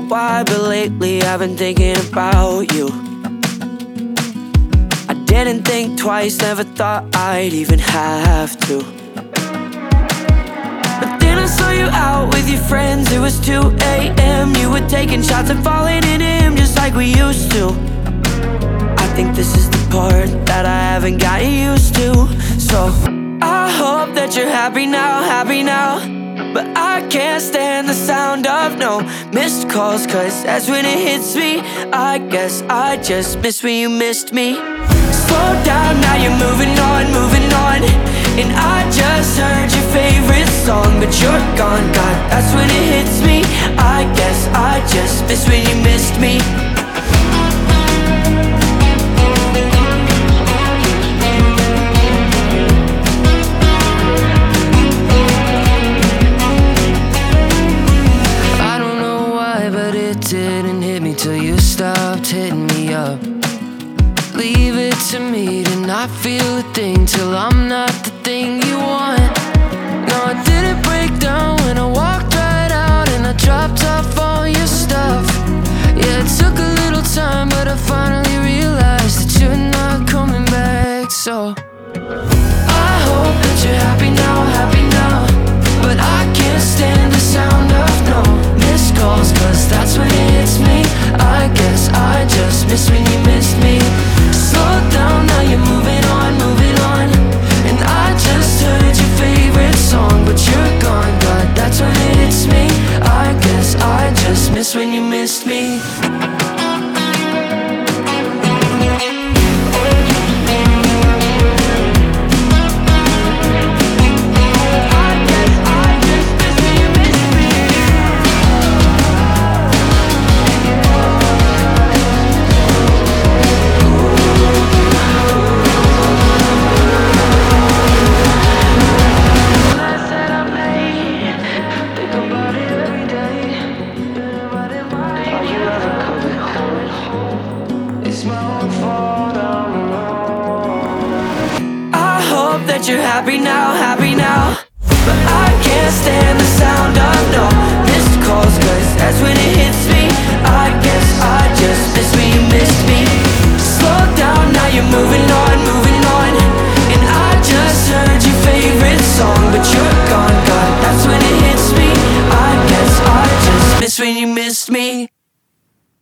why, but lately I've been thinking about you. I didn't think twice, never thought I'd even have to. But then I saw you out with your friends, it was 2 a.m. You were taking shots and falling into him just like we used to. I think this is the part that I haven't gotten used to. So I hope that you're happy now, happy now. But I can't stand the sound of no missed calls, cause that's when it hits me. I guess I just miss when you missed me. Slow down, now you're moving on, moving on. And I just heard your favorite song, but you're gone, God, that's when it hits me. I guess I just miss when you missed me. Didn't hit me till you stopped hitting me up. Leave it to me to not feel a thing till I'm not the thing you want. No, I didn't break down when I walked right out and I dropped off all your stuff. Yeah, it took a little time, but I finally realized that you're not coming back. So I hope that you're happy now, happy now. But I can't stand the sound of no missed calls, cause that's when it hits me. I guess I just miss when you missed me. Slow down, now you're moving on, moving on. And I just heard your favorite song, but you're gone, God, that's when it hits me. I guess I just miss when you missed me. That you're happy now, happy now. But I can't stand the sound of no missed calls, cause that's when it hits